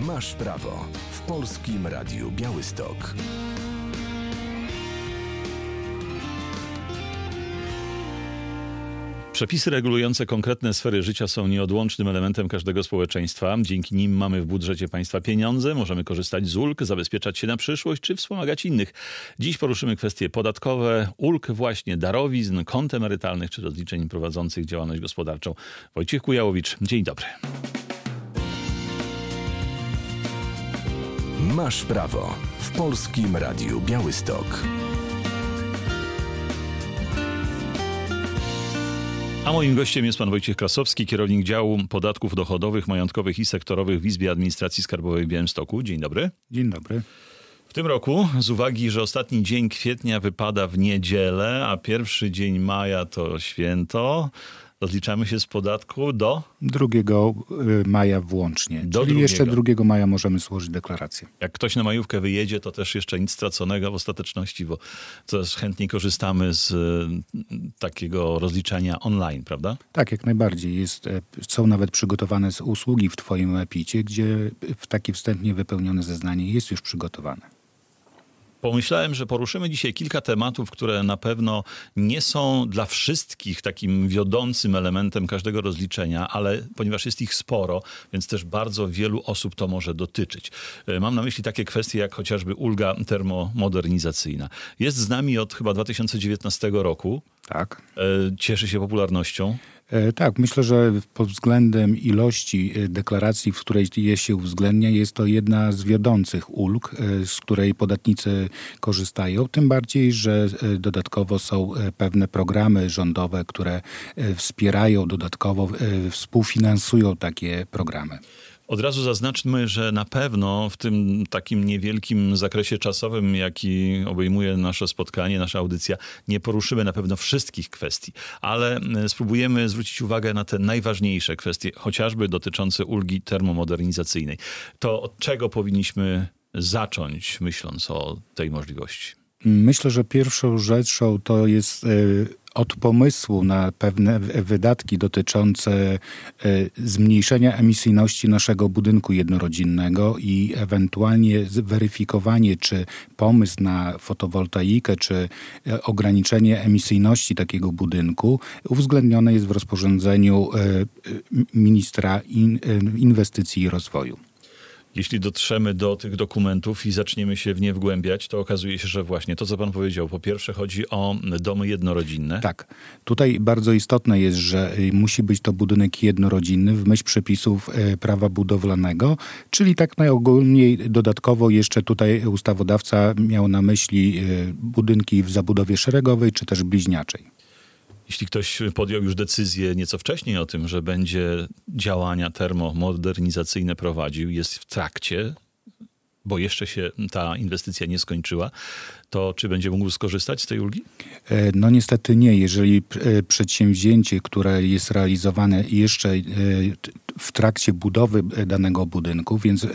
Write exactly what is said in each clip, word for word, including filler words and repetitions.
Masz prawo w Polskim Radiu Białystok. Przepisy regulujące konkretne sfery życia są nieodłącznym elementem każdego społeczeństwa. Dzięki nim mamy w budżecie państwa pieniądze, możemy korzystać z ulg, zabezpieczać się na przyszłość czy wspomagać innych. Dziś poruszymy kwestie podatkowe, ulg właśnie, darowizn, kont emerytalnych czy rozliczeń prowadzących działalność gospodarczą. Wojciech Kujałowicz, dzień dobry. Masz prawo w Polskim Radiu Białystok. A moim gościem jest pan Wojciech Krasowski, kierownik działu podatków dochodowych, majątkowych i sektorowych w Izbie Administracji Skarbowej w Białymstoku. Dzień dobry. Dzień dobry. W tym roku, z uwagi, że ostatni dzień kwietnia wypada w niedzielę, a pierwszy dzień maja to święto, rozliczamy się z podatku do? drugiego maja włącznie. Do Czyli drugiego. Jeszcze drugiego maja możemy złożyć deklarację. Jak ktoś na majówkę wyjedzie, to też jeszcze nic straconego w ostateczności, bo też chętnie korzystamy z takiego rozliczania online, prawda? Tak, jak najbardziej. Jest, są nawet przygotowane usługi w twoim e-picie, gdzie takie wstępnie wypełnione zeznanie jest już przygotowane. Pomyślałem, że poruszymy dzisiaj kilka tematów, które na pewno nie są dla wszystkich takim wiodącym elementem każdego rozliczenia, ale ponieważ jest ich sporo, więc też bardzo wielu osób to może dotyczyć. Mam na myśli takie kwestie jak chociażby ulga termomodernizacyjna. Jest z nami od chyba dwa tysiące dziewiętnastego roku. Tak. Cieszy się popularnością. Tak, myślę, że pod względem ilości deklaracji, w której je się uwzględnia, jest to jedna z wiodących ulg, z której podatnicy korzystają. Tym bardziej, że dodatkowo są pewne programy rządowe, które wspierają dodatkowo, współfinansują takie programy. Od razu zaznaczmy, że na pewno w tym takim niewielkim zakresie czasowym, jaki obejmuje nasze spotkanie, nasza audycja, nie poruszymy na pewno wszystkich kwestii, ale spróbujemy zwrócić uwagę na te najważniejsze kwestie, chociażby dotyczące ulgi termomodernizacyjnej. To od czego powinniśmy zacząć, myśląc o tej możliwości? Myślę, że pierwszą rzeczą to jest od pomysłu na pewne wydatki dotyczące zmniejszenia emisyjności naszego budynku jednorodzinnego i ewentualnie zweryfikowanie, czy pomysł na fotowoltaikę, czy ograniczenie emisyjności takiego budynku uwzględnione jest w rozporządzeniu ministra inwestycji i rozwoju. Jeśli dotrzemy do tych dokumentów i zaczniemy się w nie wgłębiać, to okazuje się, że właśnie to, co pan powiedział, po pierwsze chodzi o domy jednorodzinne. Tak. Tutaj bardzo istotne jest, że musi być to budynek jednorodzinny w myśl przepisów prawa budowlanego, czyli tak najogólniej dodatkowo jeszcze tutaj ustawodawca miał na myśli budynki w zabudowie szeregowej czy też bliźniaczej. Jeśli ktoś podjął już decyzję nieco wcześniej o tym, że będzie działania termomodernizacyjne prowadził, jest w trakcie, bo jeszcze się ta inwestycja nie skończyła, to czy będzie mógł skorzystać z tej ulgi? No niestety nie. Jeżeli przedsięwzięcie, które jest realizowane jeszcze w trakcie budowy danego budynku, więc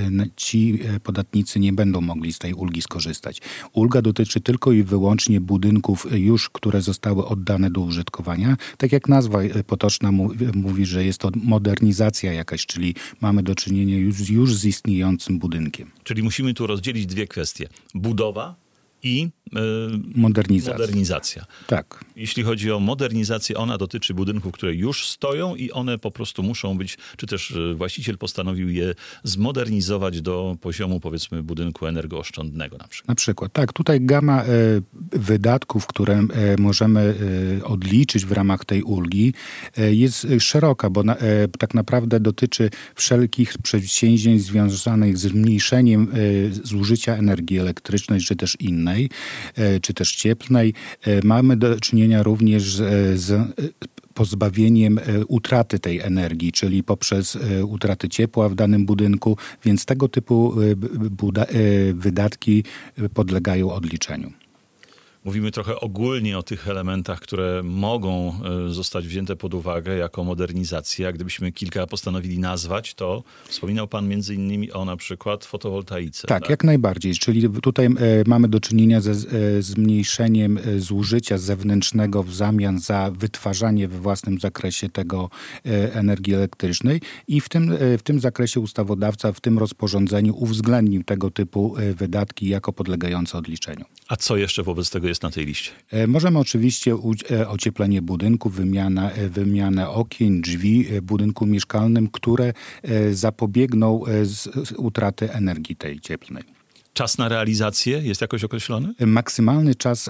ci podatnicy nie będą mogli z tej ulgi skorzystać. Ulga dotyczy tylko i wyłącznie budynków już, które zostały oddane do użytkowania. Tak jak nazwa potoczna mówi, że jest to modernizacja jakaś, czyli mamy do czynienia już, już z istniejącym budynkiem. Czyli musimy tu rozdzielić dwie kwestie. Budowa i yy, modernizacja. modernizacja. Tak. Jeśli chodzi o modernizację, ona dotyczy budynków, które już stoją i one po prostu muszą być, czy też właściciel postanowił je zmodernizować do poziomu, powiedzmy, budynku energooszczędnego na przykład. Na przykład, tak. Tutaj gama e, wydatków, które e, możemy e, odliczyć w ramach tej ulgi e, jest szeroka, bo na, e, tak naprawdę dotyczy wszelkich przedsięwzięć związanych z zmniejszeniem e, zużycia energii elektrycznej, czy też innej, czy też cieplnej. Mamy do czynienia również z, z pozbawieniem utraty tej energii, czyli poprzez utratę ciepła w danym budynku, więc tego typu buda- wydatki podlegają odliczeniu. Mówimy trochę ogólnie o tych elementach, które mogą zostać wzięte pod uwagę jako modernizacja. Gdybyśmy kilka postanowili nazwać, to wspominał pan między innymi o na przykład fotowoltaice. Tak, tak? jak najbardziej. Czyli tutaj mamy do czynienia ze zmniejszeniem zużycia zewnętrznego w zamian za wytwarzanie we własnym zakresie tego energii elektrycznej i w tym, w tym zakresie ustawodawca w tym rozporządzeniu uwzględnił tego typu wydatki jako podlegające odliczeniu. A co jeszcze wobec tego jest na tej liście? Możemy oczywiście ocieplenie budynku, wymiana, wymianę okien, drzwi w budynku mieszkalnym, które zapobiegną utraty energii tej cieplnej. Czas na realizację jest jakoś określony? Maksymalny czas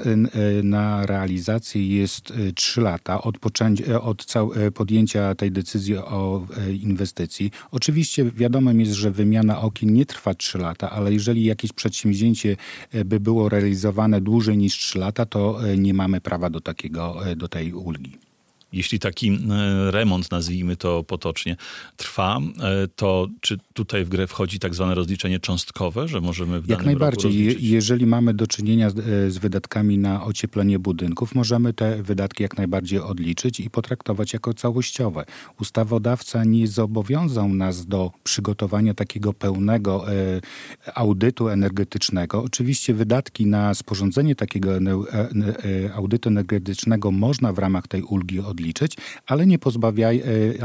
na realizację jest trzy lata od, poczęcia, od podjęcia tej decyzji o inwestycji. Oczywiście wiadomym jest, że wymiana okien nie trwa trzy lata, ale jeżeli jakieś przedsięwzięcie by było realizowane dłużej niż trzy lata, to nie mamy prawa do takiego, do tej ulgi. Jeśli taki remont, nazwijmy to potocznie, trwa, to czy tutaj w grę wchodzi tak zwane rozliczenie cząstkowe, że możemy w danym Jak najbardziej. roku rozliczyć? Jeżeli mamy do czynienia z, z wydatkami na ocieplenie budynków, możemy te wydatki jak najbardziej odliczyć i potraktować jako całościowe. Ustawodawca nie zobowiązał nas do przygotowania takiego pełnego e, audytu energetycznego. Oczywiście wydatki na sporządzenie takiego e, e, audytu energetycznego można w ramach tej ulgi odliczyć, ale nie pozbawiają,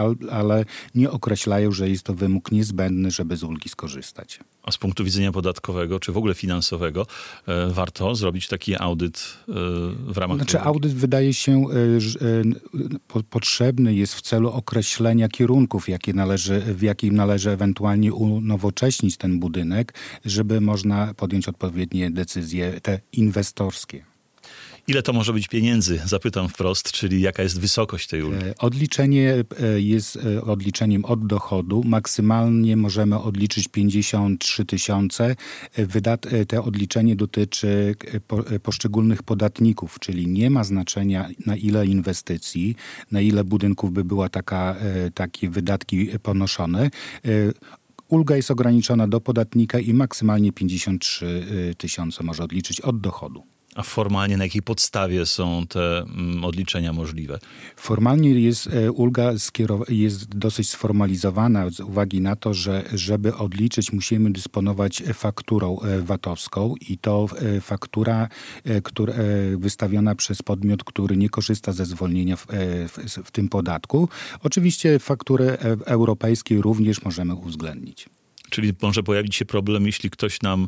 ale nie określają, że jest to wymóg niezbędny, żeby z ulgi skorzystać. A z punktu widzenia podatkowego, czy w ogóle finansowego, e, warto zrobić taki audyt e, w ramach... Znaczy tej... audyt wydaje się e, że, e, po, potrzebny jest w celu określenia kierunków, jakie należy, w jakim należy ewentualnie unowocześnić ten budynek, żeby można podjąć odpowiednie decyzje te inwestorskie. Ile to może być pieniędzy? Zapytam wprost, czyli jaka jest wysokość tej ulgi? Odliczenie jest odliczeniem od dochodu. Maksymalnie możemy odliczyć pięćdziesiąt trzy tysiące. Wydat- te odliczenie dotyczy po- poszczególnych podatników, czyli nie ma znaczenia na ile inwestycji, na ile budynków by była taka, takie wydatki ponoszone. Ulga jest ograniczona do podatnika i maksymalnie pięćdziesiąt trzy tysiące może odliczyć od dochodu. A formalnie na jakiej podstawie są te mm, odliczenia możliwe? Formalnie jest e, ulga skierow- jest dosyć sformalizowana z uwagi na to, że żeby odliczyć musimy dysponować fakturą e, vatowską i to e, faktura e, która, e, wystawiona przez podmiot, który nie korzysta ze zwolnienia w, e, w, w tym podatku. Oczywiście faktury e, europejskie również możemy uwzględnić. Czyli może pojawić się problem, jeśli ktoś nam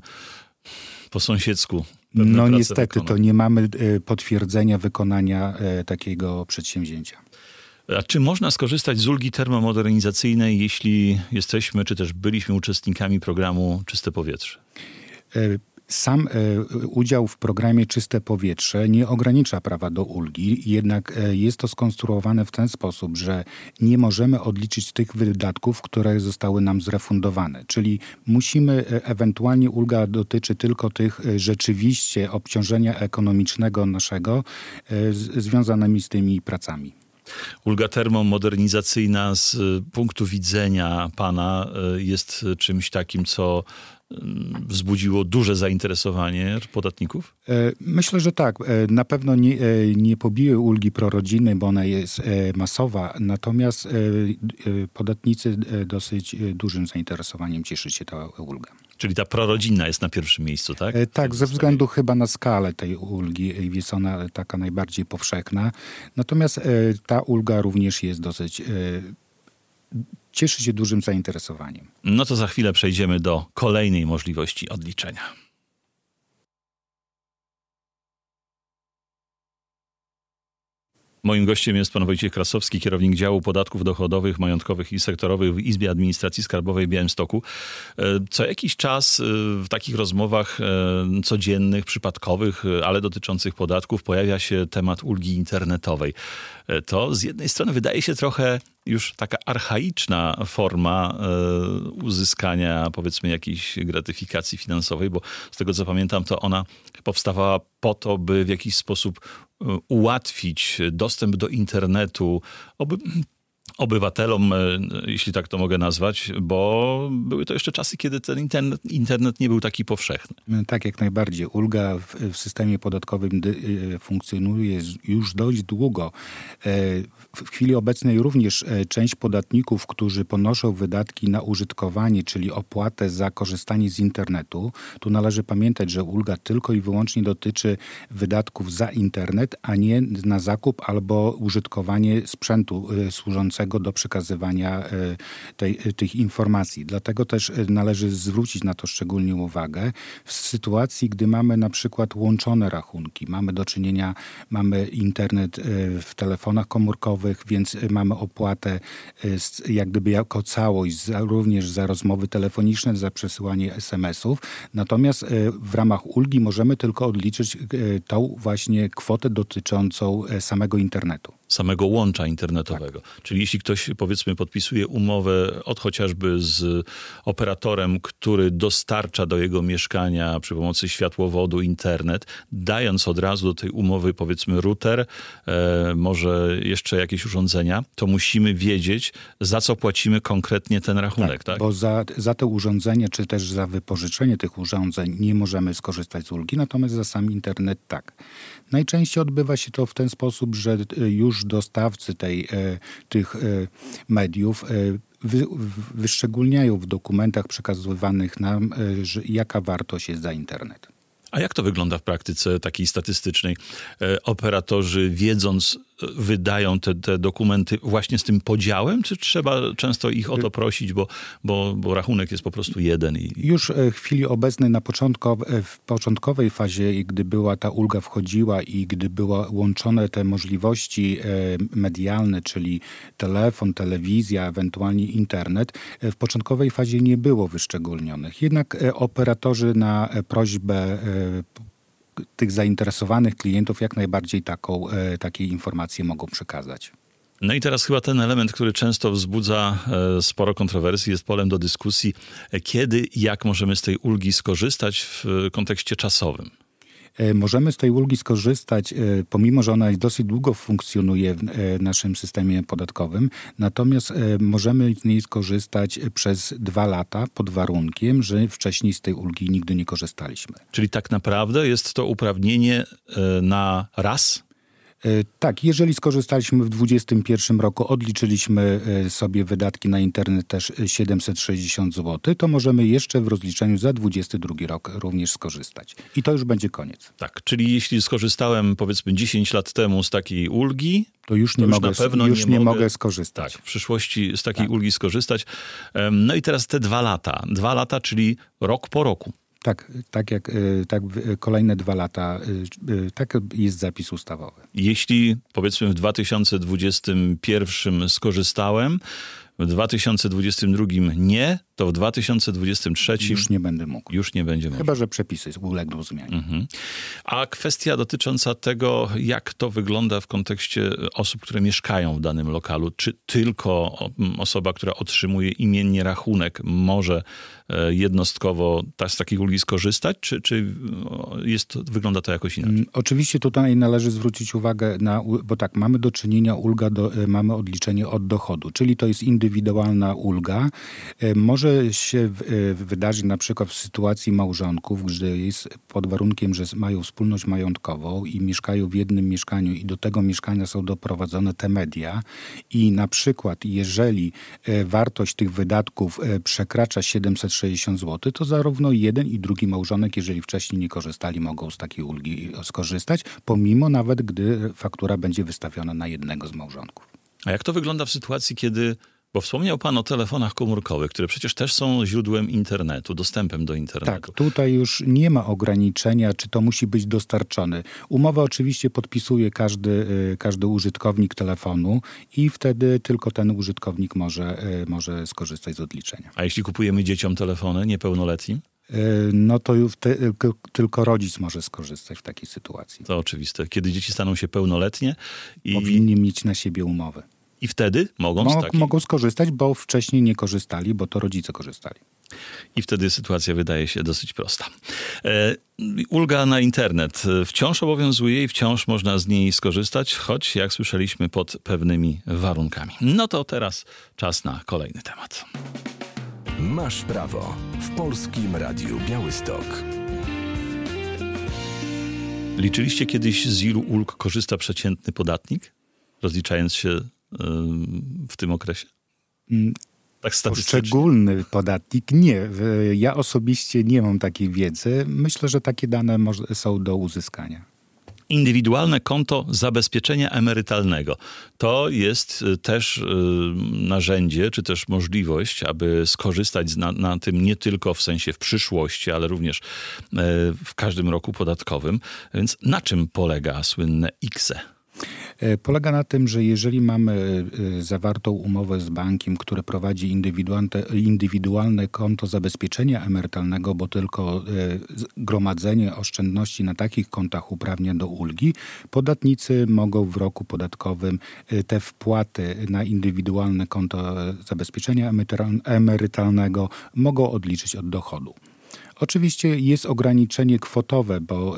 po sąsiedzku No niestety wykona. to nie mamy e, potwierdzenia wykonania e, takiego przedsięwzięcia. A czy można skorzystać z ulgi termomodernizacyjnej, jeśli jesteśmy, czy też byliśmy uczestnikami programu Czyste Powietrze? E, Sam e, udział w programie Czyste Powietrze nie ogranicza prawa do ulgi, jednak e, jest to skonstruowane w ten sposób, że nie możemy odliczyć tych wydatków, które zostały nam zrefundowane. Czyli musimy, e, ewentualnie ulga dotyczy tylko tych e, rzeczywiście obciążenia ekonomicznego naszego e, z, związanymi z tymi pracami. Ulga termomodernizacyjna z punktu widzenia pana jest czymś takim, co wzbudziło duże zainteresowanie podatników? Myślę, że tak. Na pewno nie, nie pobije ulgi prorodzinnej, bo ona jest masowa, natomiast podatnicy dosyć dużym zainteresowaniem cieszy się ta ulga. Czyli ta prorodzinna jest na pierwszym miejscu, tak? Tak, ze względu chyba na skalę tej ulgi jest ona taka najbardziej powszechna. Natomiast ta ulga również jest dosyć... cieszy się dużym zainteresowaniem. No to za chwilę przejdziemy do kolejnej możliwości odliczenia. Moim gościem jest pan Wojciech Krasowski, kierownik działu podatków dochodowych, majątkowych i sektorowych w Izbie Administracji Skarbowej w Białymstoku. Co jakiś czas w takich rozmowach codziennych, przypadkowych, ale dotyczących podatków pojawia się temat ulgi internetowej. To z jednej strony wydaje się trochę już taka archaiczna forma uzyskania, powiedzmy, jakiejś gratyfikacji finansowej, bo z tego co pamiętam, to ona powstawała po to, by w jakiś sposób ułatwić dostęp do internetu, oby obywatelom, jeśli tak to mogę nazwać, bo były to jeszcze czasy, kiedy ten internet, internet nie był taki powszechny. Tak, jak najbardziej. Ulga w, w systemie podatkowym dy, funkcjonuje już dość długo. W chwili obecnej również część podatników, którzy ponoszą wydatki na użytkowanie, czyli opłatę za korzystanie z internetu, tu należy pamiętać, że ulga tylko i wyłącznie dotyczy wydatków za internet, a nie na zakup albo użytkowanie sprzętu służącego do przekazywania tej, tych informacji. Dlatego też należy zwrócić na to szczególnie uwagę. W sytuacji, gdy mamy na przykład łączone rachunki, mamy do czynienia, mamy internet w telefonach komórkowych, więc mamy opłatę jak gdyby jako całość, za, również za rozmowy telefoniczne, za przesyłanie es em esów. Natomiast w ramach ulgi możemy tylko odliczyć tą właśnie kwotę dotyczącą samego internetu. Samego łącza internetowego. Tak. Czyli jeśli ktoś, powiedzmy, podpisuje umowę od chociażby z operatorem, który dostarcza do jego mieszkania przy pomocy światłowodu internet, dając od razu do tej umowy, powiedzmy, router, e, może jeszcze jakieś urządzenia, to musimy wiedzieć, za co płacimy konkretnie ten rachunek. Tak, tak? Bo za, za te urządzenia, czy też za wypożyczenie tych urządzeń nie możemy skorzystać z ulgi, natomiast za sam internet tak. Najczęściej odbywa się to w ten sposób, że już dostawcy tej, tych mediów wy, wyszczególniają w dokumentach przekazywanych nam, że jaka wartość jest za internet. A jak to wygląda w praktyce takiej statystycznej? Operatorzy, wiedząc, wydają te, te dokumenty właśnie z tym podziałem, czy trzeba często ich o to prosić, bo, bo, bo rachunek jest po prostu jeden? I... Już w chwili obecnej, na początkowej, w początkowej fazie, gdy była ta ulga wchodziła i gdy były łączone te możliwości medialne, czyli telefon, telewizja, ewentualnie internet, w początkowej fazie nie było wyszczególnionych. Jednak operatorzy na prośbę tych zainteresowanych klientów jak najbardziej taką, takie informacje mogą przekazać. No i teraz chyba ten element, który często wzbudza sporo kontrowersji, jest polem do dyskusji. Kiedy i jak możemy z tej ulgi skorzystać w kontekście czasowym? Możemy z tej ulgi skorzystać, pomimo że ona dosyć długo funkcjonuje w naszym systemie podatkowym, natomiast możemy z niej skorzystać przez dwa lata pod warunkiem, że wcześniej z tej ulgi nigdy nie korzystaliśmy. Czyli tak naprawdę jest to uprawnienie na raz? Tak, jeżeli skorzystaliśmy w dwudziestym pierwszym roku, odliczyliśmy sobie wydatki na internet też siedemset sześćdziesiąt złotych, to możemy jeszcze w rozliczeniu za dwudziesty drugi rok również skorzystać. I to już będzie koniec. Tak, czyli jeśli skorzystałem powiedzmy dziesięć lat temu z takiej ulgi, to już nie, to już mogę, na pewno już nie, nie mogę, mogę skorzystać. Tak, w przyszłości z takiej tak. ulgi skorzystać. No i teraz te dwa lata. Dwa lata, czyli rok po roku. Tak, tak jak tak kolejne dwa lata, tak jest zapis ustawowy. Jeśli powiedzmy w dwa tysiące dwudziestym pierwszym skorzystałem, w dwa tysiące dwudziestym drugim nie, to w dwa tysiące dwudziestym trzecim już nie będę mógł. Już nie będzie mógł. Chyba że przepisy ulegną zmianie. Mhm. A kwestia dotycząca tego, jak to wygląda w kontekście osób, które mieszkają w danym lokalu. Czy tylko osoba, która otrzymuje imiennie rachunek, może jednostkowo z takiej ulgi skorzystać, czy, czy jest, wygląda to jakoś inaczej? Oczywiście tutaj należy zwrócić uwagę na, bo tak, mamy do czynienia, ulga do, mamy odliczenie od dochodu, czyli to jest indywidualna ulga. Może się wydarzyć na przykład w sytuacji małżonków, gdy jest pod warunkiem, że mają wspólność majątkową i mieszkają w jednym mieszkaniu i do tego mieszkania są doprowadzone te media i na przykład jeżeli wartość tych wydatków przekracza siedemset sześćdziesiąt złotych, to zarówno jeden i drugi małżonek, jeżeli wcześniej nie korzystali, mogą z takiej ulgi skorzystać, pomimo nawet gdy faktura będzie wystawiona na jednego z małżonków. A jak to wygląda w sytuacji, kiedy, bo wspomniał pan o telefonach komórkowych, które przecież też są źródłem internetu, dostępem do internetu. Tak, tutaj już nie ma ograniczenia, czy to musi być dostarczone. Umowę oczywiście podpisuje każdy, każdy użytkownik telefonu i wtedy tylko ten użytkownik może, może skorzystać z odliczenia. A jeśli kupujemy dzieciom telefony niepełnoletnim? No to już te, tylko rodzic może skorzystać w takiej sytuacji. To oczywiste. Kiedy dzieci staną się pełnoletnie i... powinni mieć na siebie umowę. I wtedy mogą Mo- z takiej... Mogą skorzystać, bo wcześniej nie korzystali, bo to rodzice korzystali. I wtedy sytuacja wydaje się dosyć prosta. E, ulga na internet wciąż obowiązuje i wciąż można z niej skorzystać, choć jak słyszeliśmy pod pewnymi warunkami. No to teraz czas na kolejny temat. Masz prawo w Polskim Radiu Białystok. Liczyliście kiedyś, z ilu ulg korzysta przeciętny podatnik, rozliczając się y, w tym okresie? Mm. Tak statystycznie. Poszczególny podatnik? Nie. Ja osobiście nie mam takiej wiedzy. Myślę, że takie dane są do uzyskania. Indywidualne konto zabezpieczenia emerytalnego. To jest też y, narzędzie, czy też możliwość, aby skorzystać na, na tym nie tylko w sensie w przyszłości, ale również y, w każdym roku podatkowym. Więc na czym polega słynne I K S E? Polega na tym, że jeżeli mamy zawartą umowę z bankiem, który prowadzi indywidualne, indywidualne konto zabezpieczenia emerytalnego, bo tylko gromadzenie oszczędności na takich kontach uprawnia do ulgi, podatnicy mogą w roku podatkowym te wpłaty na indywidualne konto zabezpieczenia emerytalnego mogą odliczyć od dochodu. Oczywiście jest ograniczenie kwotowe, bo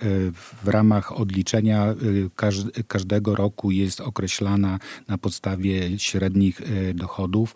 w ramach odliczenia każdego roku jest określana na podstawie średnich dochodów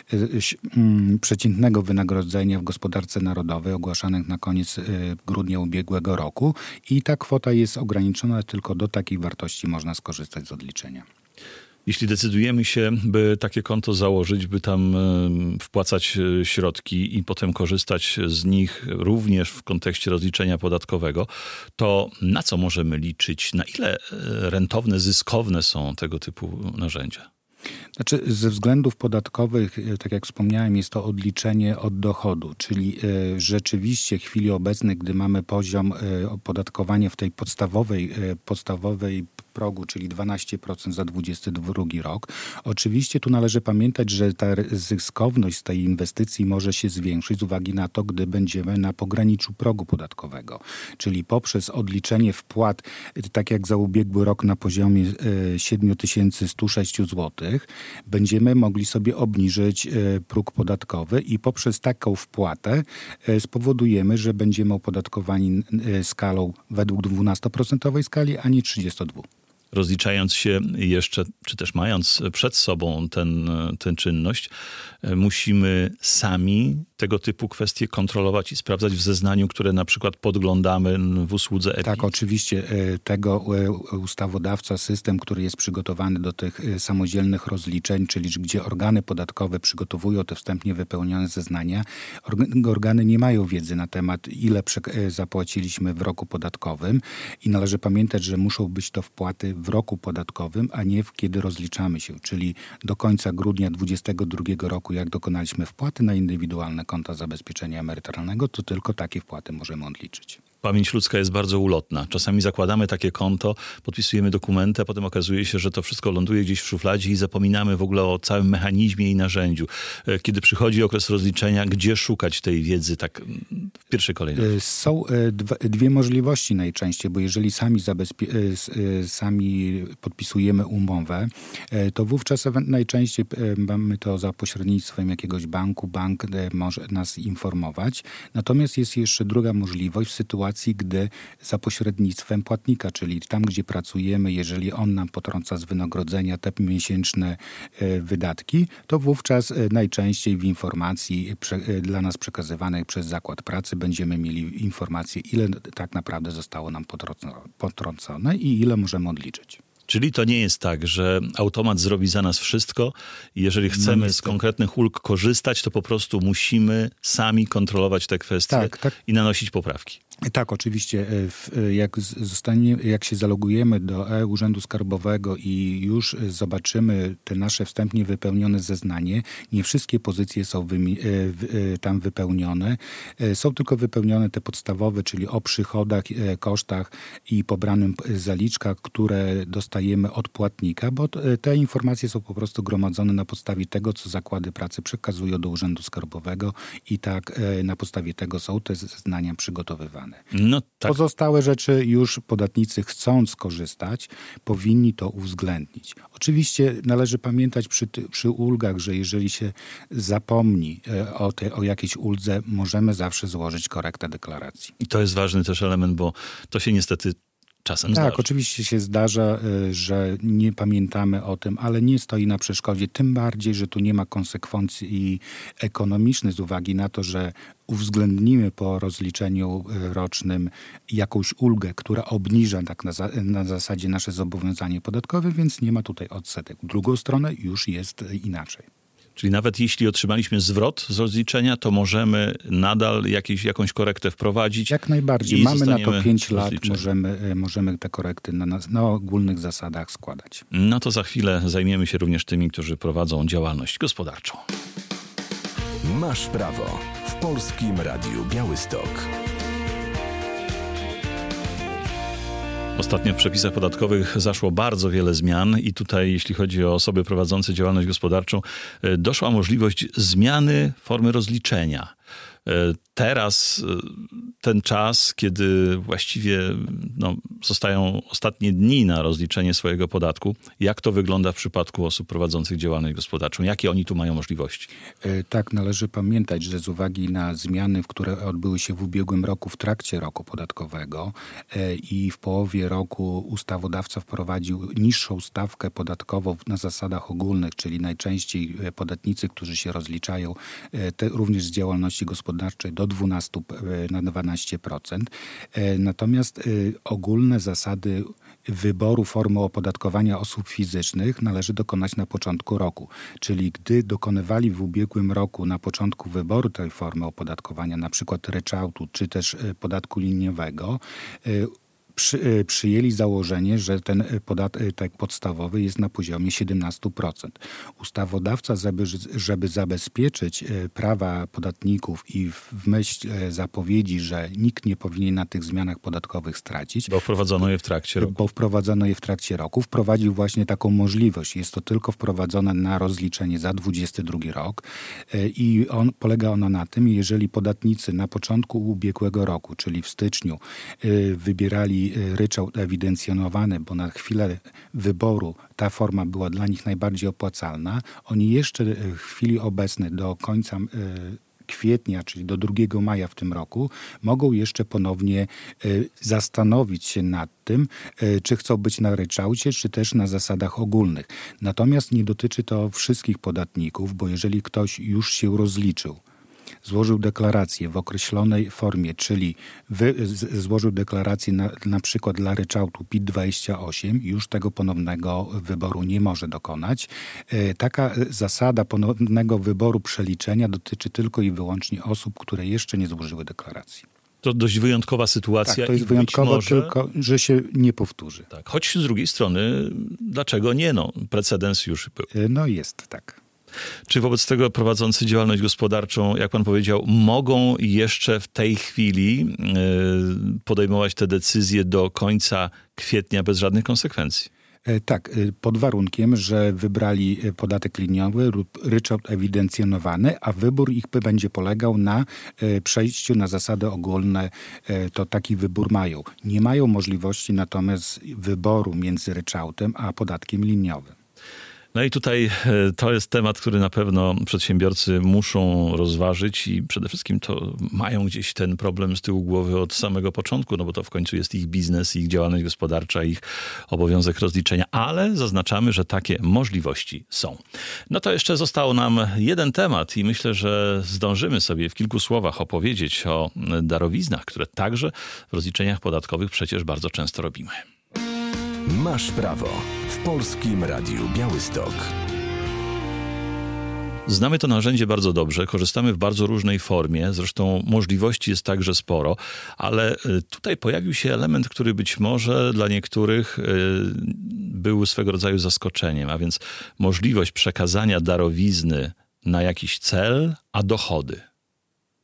przeciętnego wynagrodzenia w gospodarce narodowej ogłaszanych na koniec grudnia ubiegłego roku i ta kwota jest ograniczona, tylko do takiej wartości można skorzystać z odliczenia. Jeśli decydujemy się, by takie konto założyć, by tam wpłacać środki i potem korzystać z nich również w kontekście rozliczenia podatkowego, to na co możemy liczyć? Na ile rentowne, zyskowne są tego typu narzędzia? Znaczy, ze względów podatkowych, tak jak wspomniałem, jest to odliczenie od dochodu, czyli y, rzeczywiście w chwili obecnej, gdy mamy poziom y, opodatkowania w tej podstawowej, y, podstawowej progu, czyli dwanaście procent za dwudziesty drugi rok. Oczywiście tu należy pamiętać, że ta zyskowność z tej inwestycji może się zwiększyć z uwagi na to, gdy będziemy na pograniczu progu podatkowego, czyli poprzez odliczenie wpłat, tak jak za ubiegły rok na poziomie siedem tysięcy sto sześć złotych, będziemy mogli sobie obniżyć próg podatkowy i poprzez taką wpłatę spowodujemy, że będziemy opodatkowani skalą według dwunastoprocentowej skali, a nie trzydziestodwuprocentowej. Rozliczając się jeszcze, czy też mając przed sobą ten, tę czynność, musimy sami tego typu kwestie kontrolować i sprawdzać w zeznaniu, które na przykład podglądamy w usłudze E P I. Tak, oczywiście tego ustawodawca, system, który jest przygotowany do tych samodzielnych rozliczeń, czyli gdzie organy podatkowe przygotowują te wstępnie wypełnione zeznania, organy nie mają wiedzy na temat, ile zapłaciliśmy w roku podatkowym i należy pamiętać, że muszą być to wpłaty w roku podatkowym, a nie w kiedy rozliczamy się, czyli do końca grudnia dwudziestego drugiego roku, jak dokonaliśmy wpłaty na indywidualne konta zabezpieczenia emerytalnego, to tylko takie wpłaty możemy odliczyć. Pamięć ludzka jest bardzo ulotna. Czasami zakładamy takie konto, podpisujemy dokumenty, a potem okazuje się, że to wszystko ląduje gdzieś w szufladzie i zapominamy w ogóle o całym mechanizmie i narzędziu. Kiedy przychodzi okres rozliczenia, gdzie szukać tej wiedzy tak w pierwszej kolejności? Są dwie możliwości najczęściej, bo jeżeli sami, zabezpie- sami podpisujemy umowę, to wówczas najczęściej mamy to za pośrednictwem jakiegoś banku. Bank może nas informować. Natomiast jest jeszcze druga możliwość w sytuacji, gdy za pośrednictwem płatnika, czyli tam, gdzie pracujemy, jeżeli on nam potrąca z wynagrodzenia te miesięczne wydatki, to wówczas najczęściej w informacji dla nas przekazywanej przez Zakład Pracy będziemy mieli informację, ile tak naprawdę zostało nam potrącone i ile możemy odliczyć. Czyli to nie jest tak, że automat zrobi za nas wszystko i jeżeli chcemy no z konkretnych ulg korzystać, to po prostu musimy sami kontrolować te kwestie tak, tak. i nanosić poprawki. Tak, oczywiście. Jak, zostanie, jak się zalogujemy do e-Urzędu Skarbowego i już zobaczymy te nasze wstępnie wypełnione zeznanie, nie wszystkie pozycje są wymi- tam wypełnione. Są tylko wypełnione te podstawowe, czyli o przychodach, kosztach i pobranym zaliczkach, które dostajemy od płatnika, bo te informacje są po prostu gromadzone na podstawie tego, co zakłady pracy przekazują do Urzędu Skarbowego i tak na podstawie tego są te zeznania przygotowywane. opodatkowane. No, tak. Pozostałe rzeczy już podatnicy, chcąc skorzystać, powinni to uwzględnić. Oczywiście należy pamiętać przy, przy ulgach, że jeżeli się zapomni o, te, o jakiejś uldze, możemy zawsze złożyć korektę deklaracji. I to jest ważny też element, bo to się niestety czasem tak, zdarza. oczywiście się zdarza, że nie pamiętamy o tym, ale nie stoi na przeszkodzie. Tym bardziej, że tu nie ma konsekwencji ekonomicznych z uwagi na to, że uwzględnimy po rozliczeniu rocznym jakąś ulgę, która obniża tak na, za, na zasadzie nasze zobowiązanie podatkowe, więc nie ma tutaj odsetek. W drugą stronę już jest inaczej. Czyli nawet jeśli otrzymaliśmy zwrot z rozliczenia, to możemy nadal jakieś, jakąś korektę wprowadzić. Jak najbardziej. Mamy na to pięć lat, możemy, możemy te korekty na, na ogólnych zasadach składać. No to za chwilę zajmiemy się również tymi, którzy prowadzą działalność gospodarczą. Masz prawo w Polskim Radiu Białystok. Ostatnio w przepisach podatkowych zaszło bardzo wiele zmian i tutaj, jeśli chodzi o osoby prowadzące działalność gospodarczą, doszła możliwość zmiany formy rozliczenia. Teraz ten czas, kiedy właściwie no, zostają ostatnie dni na rozliczenie swojego podatku, jak to wygląda w przypadku osób prowadzących działalność gospodarczą? Jakie oni tu mają możliwości? Tak, należy pamiętać, że z uwagi na zmiany, które odbyły się w ubiegłym roku w trakcie roku podatkowego i w połowie roku ustawodawca wprowadził niższą stawkę podatkową na zasadach ogólnych, czyli najczęściej podatnicy, którzy się rozliczają te, również z działalności gospodarczej do dwunastu na dwanaście procent. Natomiast ogólne zasady wyboru formy opodatkowania osób fizycznych należy dokonać na początku roku. Czyli gdy dokonywali w ubiegłym roku na początku wyboru tej formy opodatkowania, na przykład ryczałtu czy też podatku liniowego, Przy, przyjęli założenie, że ten podatek podstawowy jest na poziomie siedemnaście procent. Ustawodawca, żeby, żeby zabezpieczyć prawa podatników i w myśl zapowiedzi, że nikt nie powinien na tych zmianach podatkowych stracić. Bo wprowadzono je w trakcie roku. Bo wprowadzono je w trakcie roku. Wprowadził właśnie taką możliwość. Jest to tylko wprowadzone na rozliczenie za dwudziesty drugi rok i on, polega ono na tym, jeżeli podatnicy na początku ubiegłego roku, czyli w styczniu, wybierali ryczałt ewidencjonowany, bo na chwilę wyboru ta forma była dla nich najbardziej opłacalna. Oni jeszcze w chwili obecnej do końca kwietnia, czyli do drugiego maja w tym roku, mogą jeszcze ponownie zastanowić się nad tym, czy chcą być na ryczałcie, czy też na zasadach ogólnych. Natomiast nie dotyczy to wszystkich podatników, bo jeżeli ktoś już się rozliczył, złożył deklarację w określonej formie, czyli wy, z, złożył deklarację na, na przykład dla ryczałtu P I T dwadzieścia osiem, już tego ponownego wyboru nie może dokonać. E, taka zasada ponownego wyboru przeliczenia dotyczy tylko i wyłącznie osób, które jeszcze nie złożyły deklaracji. To dość wyjątkowa sytuacja. Tak, to jest wyjątkowo może, tylko, że się nie powtórzy. Tak, choć z drugiej strony, dlaczego nie? No, precedens już był. E, no jest, tak. Czy wobec tego prowadzący działalność gospodarczą, jak pan powiedział, mogą jeszcze w tej chwili podejmować te decyzje do końca kwietnia bez żadnych konsekwencji? Tak, pod warunkiem, że wybrali podatek liniowy lub ryczałt ewidencjonowany, a wybór ich będzie polegał na przejściu na zasady ogólne, to taki wybór mają. Nie mają możliwości natomiast wyboru między ryczałtem a podatkiem liniowym. No i tutaj to jest temat, który na pewno przedsiębiorcy muszą rozważyć i przede wszystkim to mają gdzieś ten problem z tyłu głowy od samego początku, no bo to w końcu jest ich biznes, ich działalność gospodarcza, ich obowiązek rozliczenia, ale zaznaczamy, że takie możliwości są. No to jeszcze został nam jeden temat i myślę, że zdążymy sobie w kilku słowach opowiedzieć o darowiznach, które także w rozliczeniach podatkowych przecież bardzo często robimy. Masz prawo w Polskim Radiu Białystok. Znamy to narzędzie bardzo dobrze, korzystamy w bardzo różnej formie, zresztą możliwości jest także sporo, ale tutaj pojawił się element, który być może dla niektórych był swego rodzaju zaskoczeniem, a więc możliwość przekazania darowizny na jakiś cel, a dochody.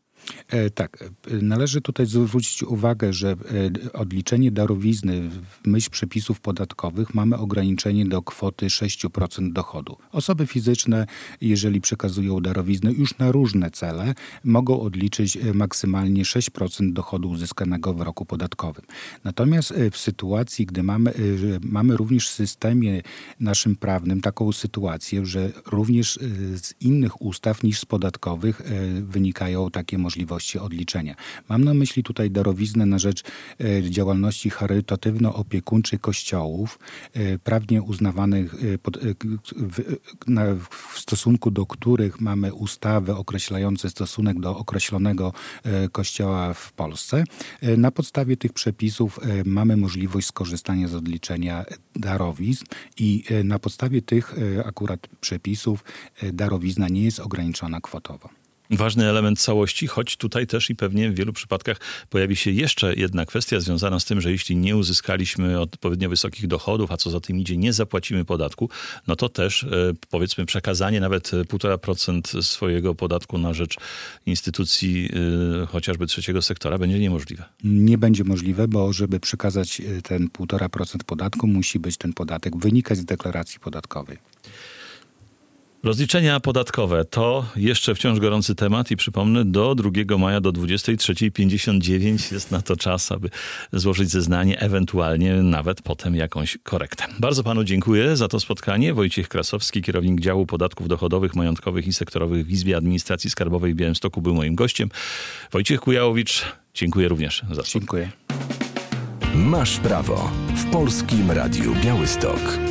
E, tak, należy tutaj zwrócić uwagę, że e, odliczenie darowizny w myśl przepisów podatkowych mamy ograniczenie do kwoty sześć procent dochodu. Osoby fizyczne, jeżeli przekazują darowiznę już na różne cele, mogą odliczyć maksymalnie sześć procent dochodu uzyskanego w roku podatkowym. Natomiast w sytuacji, gdy mamy, mamy również w systemie naszym prawnym taką sytuację, że również z innych ustaw niż z podatkowych wynikają takie możliwości odliczenia. Mam na myśli tutaj darowiznę na rzecz działalności charytatywno-opiekuńczej kościołów, prawnie uznawanych pod, w, na, w stosunku do których mamy ustawy określające stosunek do określonego kościoła w Polsce. Na podstawie tych przepisów mamy możliwość skorzystania z odliczenia darowizn i na podstawie tych akurat przepisów darowizna nie jest ograniczona kwotowo. Ważny element całości, choć tutaj też i pewnie w wielu przypadkach pojawi się jeszcze jedna kwestia związana z tym, że jeśli nie uzyskaliśmy odpowiednio wysokich dochodów, a co za tym idzie, nie zapłacimy podatku, no to też powiedzmy przekazanie nawet półtora procent swojego podatku na rzecz instytucji chociażby trzeciego sektora będzie niemożliwe. Nie będzie możliwe, bo żeby przekazać ten półtora procent podatku, musi być ten podatek wynikać z deklaracji podatkowej. Rozliczenia podatkowe to jeszcze wciąż gorący temat i przypomnę, do drugiego maja do dwudziestej trzeciej pięćdziesiąt dziewięć jest na to czas, aby złożyć zeznanie, ewentualnie nawet potem jakąś korektę. Bardzo panu dziękuję za to spotkanie. Wojciech Krasowski, kierownik działu podatków dochodowych, majątkowych i sektorowych w Izbie Administracji Skarbowej w Białymstoku, był moim gościem. Wojciech Kujałowicz, dziękuję również za spotkanie. Dziękuję. Masz prawo w Polskim Radiu Białystok.